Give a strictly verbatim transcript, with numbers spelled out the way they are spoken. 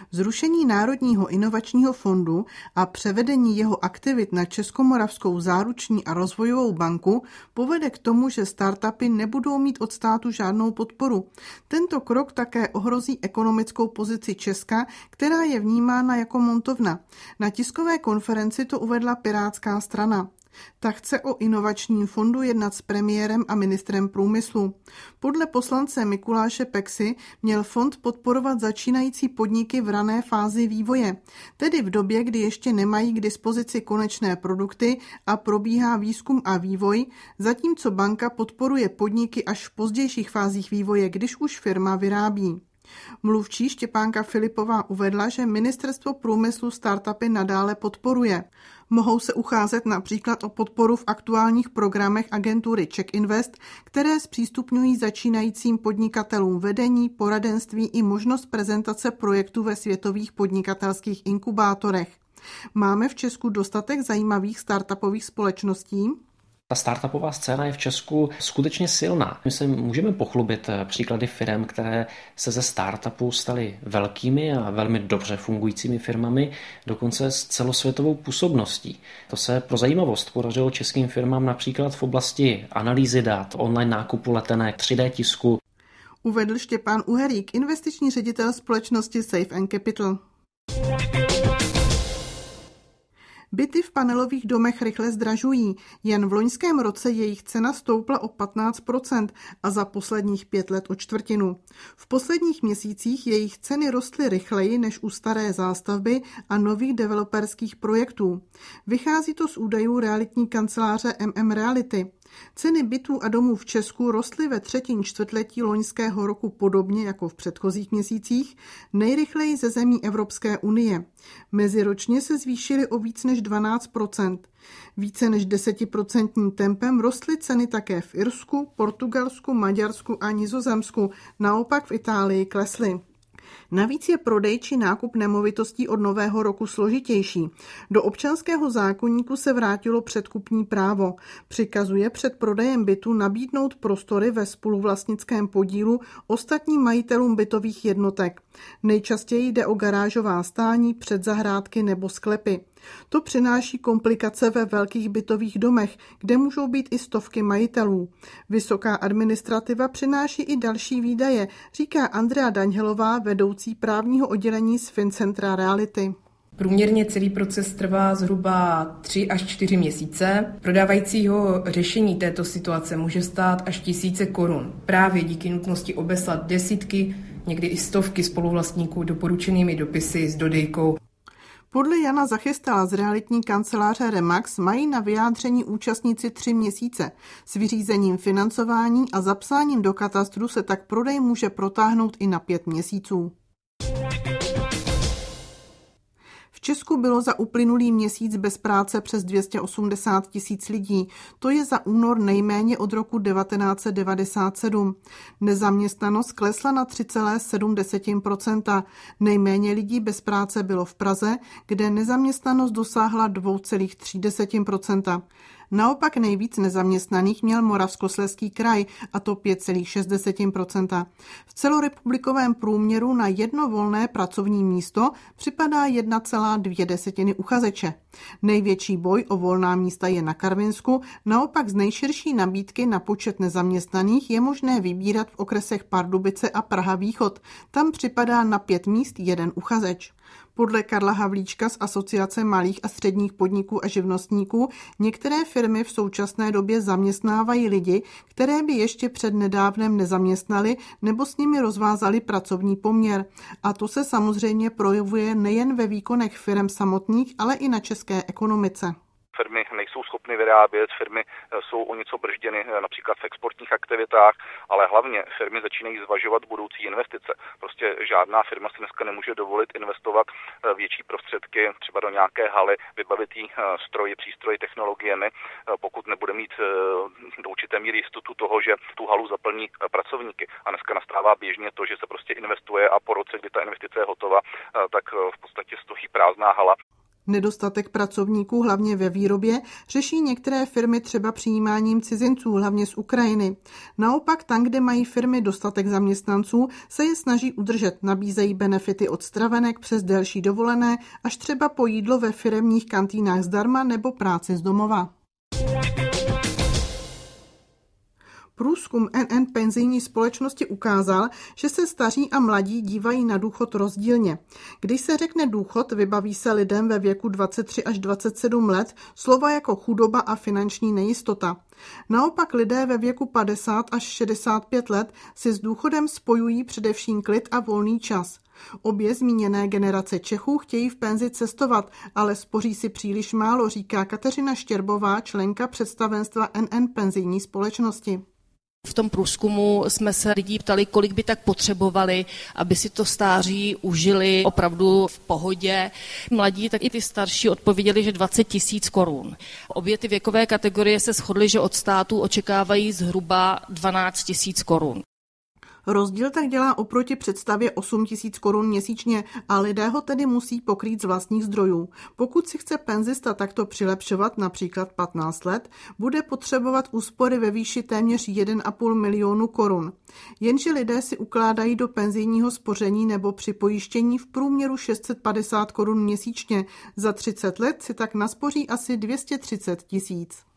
Zrušení Národního inovačního fondu a převedení jeho aktivit na Českomoravskou záruční a rozvojovou banku povede k tomu, že startupy nebudou mít od státu žádnou podporu. Tento krok také ohrozí ekonomickou pozici Česka, která je vnímána jako montovna. Na tiskové konferenci to uvedla Pirátská strana. Ta chce o inovačním fondu jednat s premiérem a ministrem průmyslu. Podle poslance Mikuláše Peksy měl fond podporovat začínající podniky v rané fázi vývoje, tedy v době, kdy ještě nemají k dispozici konečné produkty a probíhá výzkum a vývoj, zatímco banka podporuje podniky až v pozdějších fázích vývoje, když už firma vyrábí. Mluvčí Štěpánka Filipová uvedla, že Ministerstvo průmyslu startupy nadále podporuje. Mohou se ucházet například o podporu v aktuálních programech agentury CzechInvest, které zpřístupňují začínajícím podnikatelům vedení, poradenství i možnost prezentace projektu ve světových podnikatelských inkubátorech. Máme v Česku dostatek zajímavých startupových společností? Ta startupová scéna je v Česku skutečně silná. My se můžeme pochlubit příklady firem, které se ze startupů staly velkými a velmi dobře fungujícími firmami, dokonce s celosvětovou působností. To se pro zajímavost podařilo českým firmám například v oblasti analýzy dat, online nákupu letenek, tři dé tisku. Uvedl Štěpán Uherík, investiční ředitel společnosti Safe and Capital. Byty v panelových domech rychle zdražují. Jen v loňském roce jejich cena stoupla o patnáct procent a za posledních pět let o čtvrtinu. V posledních měsících jejich ceny rostly rychleji než u staré zástavby a nových developerských projektů. Vychází to z údajů realitní kanceláře M M Reality. Ceny bytů a domů v Česku rostly ve třetím čtvrtletí loňského roku podobně jako v předchozích měsících, nejrychleji ze zemí Evropské unie. Meziročně se zvýšily o víc než dvanáct procent. Více než desetiprocentním tempem rostly ceny také v Irsku, Portugalsku, Maďarsku a Nizozemsku, naopak v Itálii klesly. Navíc je prodej či nákup nemovitostí od nového roku složitější. Do občanského zákoníku se vrátilo předkupní právo. Přikazuje před prodejem bytu nabídnout prostory ve spoluvlastnickém podílu ostatním majitelům bytových jednotek. Nejčastěji jde o garážová stání, předzahrádky nebo sklepy. To přináší komplikace ve velkých bytových domech, kde můžou být i stovky majitelů. Vysoká administrativa přináší i další výdaje, říká Andrea Daňhelová, vedoucí právního oddělení z Fincentra Reality. Průměrně celý proces trvá zhruba tři až čtyři měsíce. Prodávajícího řešení této situace může stát až tisíce korun. Právě díky nutnosti obeslat desítky, někdy i stovky spoluvlastníků doporučenými dopisy s dodejkou. Podle Jana Zachystala z realitní kanceláře Remax mají na vyjádření účastníci tři měsíce. S vyřízením financování a zapsáním do katastru se tak prodej může protáhnout i na pět měsíců. V Česku bylo za uplynulý měsíc bez práce přes dvě stě osmdesát tisíc lidí. To je za únor nejméně od roku devatenáct set devadesát sedm. Nezaměstnanost klesla na tři celé sedm procenta. Nejméně lidí bez práce bylo v Praze, kde nezaměstnanost dosáhla dvě celé tři procenta. Naopak nejvíc nezaměstnaných měl Moravskoslezský kraj, a to pět celé šest procenta. V celorepublikovém průměru na jedno volné pracovní místo připadá jedna celá dvě uchazeče. Největší boj o volná místa je na Karvinsku, naopak z nejširší nabídky na počet nezaměstnaných je možné vybírat v okresech Pardubice a Praha Východ. Tam připadá na pět míst jeden uchazeč. Podle Karla Havlíčka z Asociace malých a středních podniků a živnostníků některé firmy v současné době zaměstnávají lidi, které by ještě před nedávnem nezaměstnali nebo s nimi rozvázali pracovní poměr. A to se samozřejmě projevuje nejen ve výkonech firem samotných, ale i na české ekonomice. Firmy nejsou schopny vyrábět, firmy jsou o něco bržděny například v exportních aktivitách, ale hlavně firmy začínají zvažovat budoucí investice. Prostě žádná firma si dneska nemůže dovolit investovat větší prostředky třeba do nějaké haly, vybavit jí stroji, přístroji, technologiemi, pokud nebude mít do určité míry jistotu toho, že tu halu zaplní pracovníky. A dneska nastává běžně to, že se prostě investuje a po roce, kdy ta investice je hotová, tak v podstatě stojí prázdná hala. Nedostatek pracovníků, hlavně ve výrobě, řeší některé firmy třeba přijímáním cizinců, hlavně z Ukrajiny. Naopak tam, kde mají firmy dostatek zaměstnanců, se je snaží udržet, nabízejí benefity od stravenek přes delší dovolené, až třeba po jídlo ve firemních kantýnách zdarma nebo práci z domova. Průzkum N N penzijní společnosti ukázal, že se staří a mladí dívají na důchod rozdílně. Když se řekne důchod, vybaví se lidem ve věku dvacet tři až dvacet sedm let slova jako chudoba a finanční nejistota. Naopak lidé ve věku padesát až šedesát pět let si s důchodem spojují především klid a volný čas. Obě zmíněné generace Čechů chtějí v penzi cestovat, ale spoří si příliš málo, říká Kateřina Štěrbová, členka představenstva N N penzijní společnosti. V tom průzkumu jsme se lidí ptali, kolik by tak potřebovali, aby si to stáří užili opravdu v pohodě. Mladí, tak i ty starší odpověděli, že dvacet tisíc korun. Obě ty věkové kategorie se shodly, že od státu očekávají zhruba dvanáct tisíc korun. Rozdíl tak dělá oproti představě osm tisíc korun měsíčně a lidé ho tedy musí pokrýt z vlastních zdrojů. Pokud si chce penzista takto přilepšovat, například patnáct let, bude potřebovat úspory ve výši téměř jeden a půl milionu korun. Jenže lidé si ukládají do penzijního spoření nebo při pojištění v průměru šest set padesát korun měsíčně. Za třicet let si tak naspoří asi dvě stě třicet tisíc.